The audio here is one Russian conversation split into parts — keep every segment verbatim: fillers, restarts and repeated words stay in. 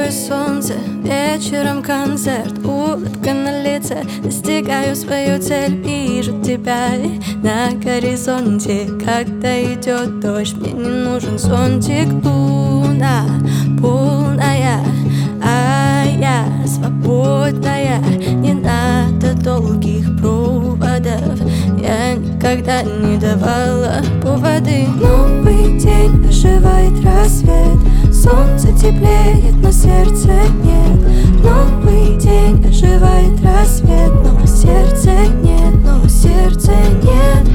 Целую солнце, вечером концерт, улыбка на лице. Достигаю свою цель, вижу тебя на горизонте. Когда идет дождь, мне не нужен зонтик. Луна полная, а я свободная. Не надо долгих проводов, я никогда не давала поводы. Новый день, оживает рассвет, солнце теплеет, но сердца нет. Новый день, оживает рассвет, но сердца нет, но сердца нет.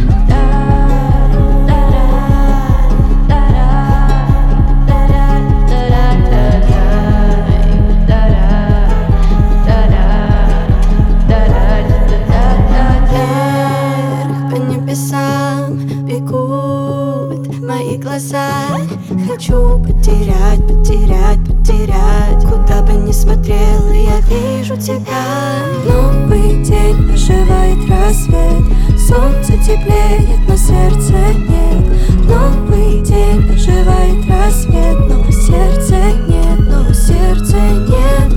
Вверх по небесам бегут мои глаза. Хочу потерять, потерять, потерять. Куда бы ни смотрел, я вижу тебя. Новый день, оживает рассвет, солнце теплеет, но сердца нет. Новый день, оживает рассвет, но сердца нет, но сердца нет.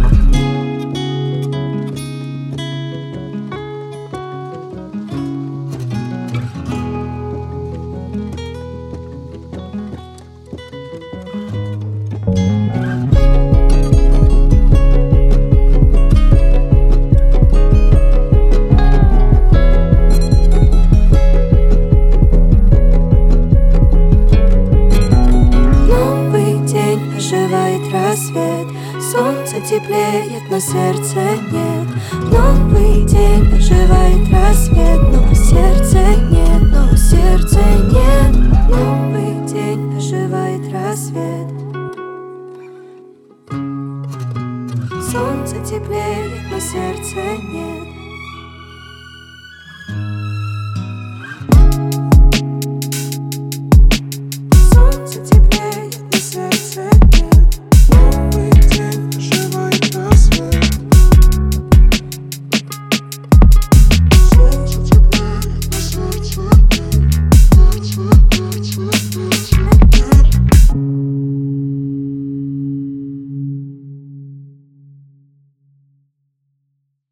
Оживает рассвет, солнце теплеет, но сердца нет. Новый день, оживает рассвет, но сердца нет, но сердца нет. Новый день, оживает рассвет, солнце теплеет, но сердца нет.